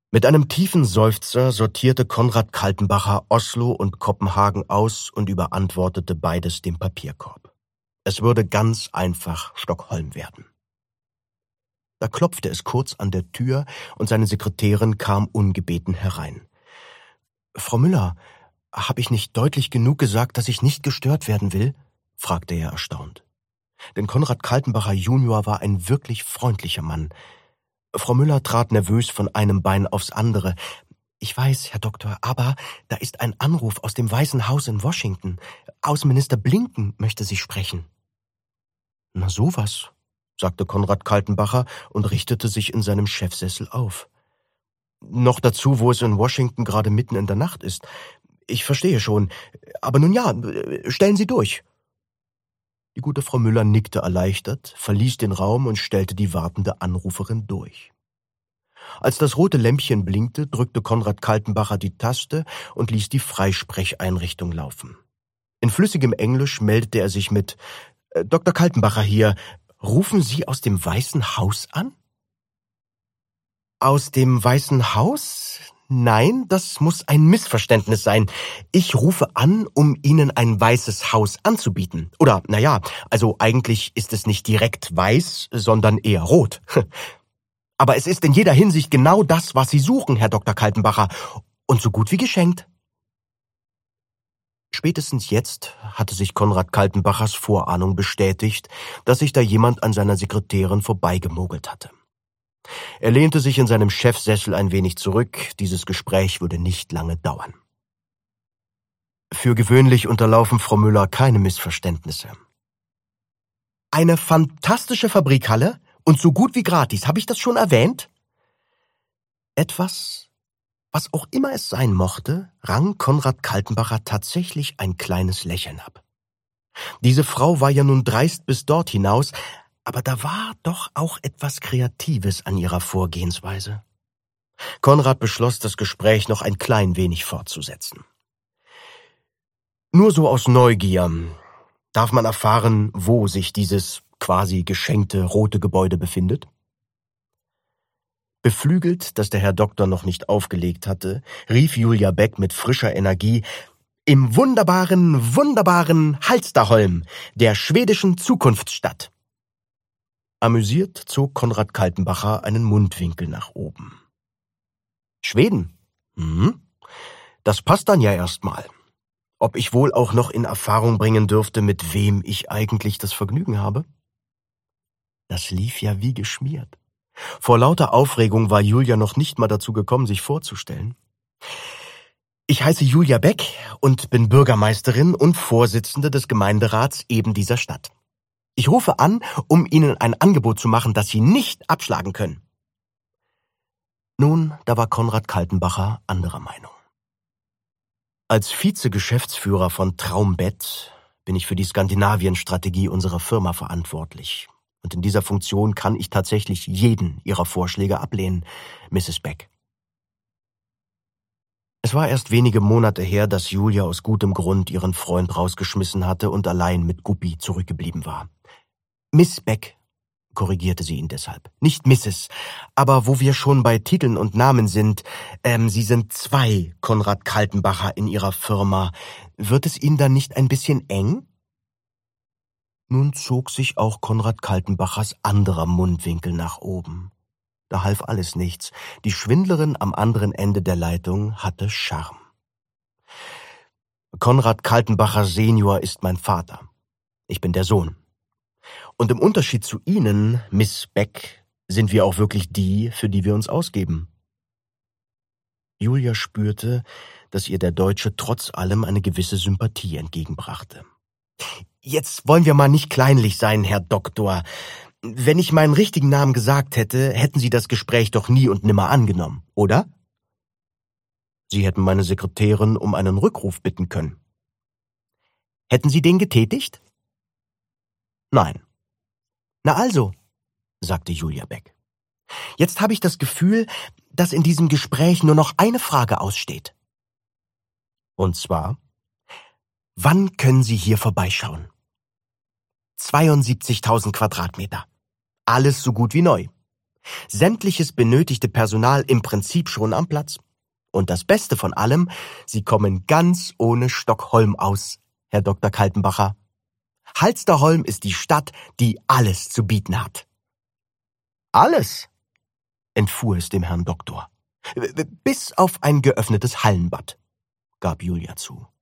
Mit einem tiefen Seufzer sortierte Konrad Kaltenbacher Oslo und Kopenhagen aus und überantwortete beides dem Papierkorb. Es würde ganz einfach Stockholm werden. Da klopfte es kurz an der Tür und seine Sekretärin kam ungebeten herein. »Frau Müller, habe ich nicht deutlich genug gesagt, dass ich nicht gestört werden will?« fragte er erstaunt. Denn Konrad Kaltenbacher Junior war ein wirklich freundlicher Mann. Frau Müller trat nervös von einem Bein aufs andere. »Ich weiß, Herr Doktor, aber da ist ein Anruf aus dem Weißen Haus in Washington. Außenminister Blinken möchte Sie sprechen.« »Na sowas«, sagte Konrad Kaltenbacher und richtete sich in seinem Chefsessel auf. »Noch dazu, wo es in Washington gerade mitten in der Nacht ist. Ich verstehe schon. Aber nun ja, stellen Sie durch.« Die gute Frau Müller nickte erleichtert, verließ den Raum und stellte die wartende Anruferin durch. Als das rote Lämpchen blinkte, drückte Konrad Kaltenbacher die Taste und ließ die Freisprecheinrichtung laufen. In flüssigem Englisch meldete er sich mit »Dr. Kaltenbacher hier. Rufen Sie aus dem Weißen Haus an?« »Aus dem Weißen Haus? Nein, das muss ein Missverständnis sein. Ich rufe an, um Ihnen ein weißes Haus anzubieten. Oder, naja, also eigentlich ist es nicht direkt weiß, sondern eher rot. Aber es ist in jeder Hinsicht genau das, was Sie suchen, Herr Dr. Kaltenbacher, und so gut wie geschenkt.« Spätestens jetzt hatte sich Konrad Kaltenbachers Vorahnung bestätigt, dass sich da jemand an seiner Sekretärin vorbeigemogelt hatte. Er lehnte sich in seinem Chefsessel ein wenig zurück, dieses Gespräch würde nicht lange dauern. Für gewöhnlich unterlaufen Frau Müller keine Missverständnisse. »Eine fantastische Fabrikhalle und so gut wie gratis, habe ich das schon erwähnt?« Etwas, was auch immer es sein mochte, rang Konrad Kaltenbacher tatsächlich ein kleines Lächeln ab. Diese Frau war ja nun dreist bis dort hinaus, aber da war doch auch etwas Kreatives an ihrer Vorgehensweise. Konrad beschloss, das Gespräch noch ein klein wenig fortzusetzen. »Nur so aus Neugier. Darf man erfahren, wo sich dieses quasi geschenkte rote Gebäude befindet?« Beflügelt, dass der Herr Doktor noch nicht aufgelegt hatte, rief Julia Beck mit frischer Energie: »Im wunderbaren Halsterholm, der schwedischen Zukunftsstadt.« Amüsiert zog Konrad Kaltenbacher einen Mundwinkel nach oben. »Schweden? Das passt dann ja erstmal. Ob ich wohl auch noch in Erfahrung bringen dürfte, mit wem ich eigentlich das Vergnügen habe?« Das lief ja wie geschmiert. Vor lauter Aufregung war Julia noch nicht mal dazu gekommen, sich vorzustellen. »Ich heiße Julia Beck und bin Bürgermeisterin und Vorsitzende des Gemeinderats eben dieser Stadt. Ich rufe an, um Ihnen ein Angebot zu machen, das Sie nicht abschlagen können.« Nun, da war Konrad Kaltenbacher anderer Meinung. Als Vize-Geschäftsführer von Traumbett bin ich für die Skandinavien-Strategie unserer Firma verantwortlich. Und in dieser Funktion kann ich tatsächlich jeden Ihrer Vorschläge ablehnen, Mrs. Beck. Es war erst wenige Monate her, dass Julia aus gutem Grund ihren Freund rausgeschmissen hatte und allein mit Guppi zurückgeblieben war. »Miss Beck«, korrigierte sie ihn deshalb, »nicht Mrs., aber wo wir schon bei Titeln und Namen sind, Sie sind 2 Konrad Kaltenbacher in Ihrer Firma. Wird es Ihnen dann nicht ein bisschen eng?« Nun zog sich auch Konrad Kaltenbachers anderer Mundwinkel nach oben. Da half alles nichts. Die Schwindlerin am anderen Ende der Leitung hatte Charme. »Konrad Kaltenbacher Senior ist mein Vater. Ich bin der Sohn. Und im Unterschied zu Ihnen, Miss Beck, sind wir auch wirklich die, für die wir uns ausgeben.« Julia spürte, dass ihr der Deutsche trotz allem eine gewisse Sympathie entgegenbrachte. »Jetzt wollen wir mal nicht kleinlich sein, Herr Doktor. Wenn ich meinen richtigen Namen gesagt hätte, hätten Sie das Gespräch doch nie und nimmer angenommen, oder?« »Sie hätten meine Sekretärin um einen Rückruf bitten können.« »Hätten Sie den getätigt?« »Nein.« »Na also«, sagte Julia Beck. »Jetzt habe ich das Gefühl, dass in diesem Gespräch nur noch eine Frage aussteht. Und zwar: Wann können Sie hier vorbeischauen?« 72.000 Quadratmeter. Alles so gut wie neu. Sämtliches benötigte Personal im Prinzip schon am Platz. Und das Beste von allem, Sie kommen ganz ohne Stockholm aus, Herr Dr. Kaltenbacher. Halsterholm ist die Stadt, die alles zu bieten hat. Alles, entfuhr es dem Herrn Doktor. Bis auf ein geöffnetes Hallenbad, gab Julia zu.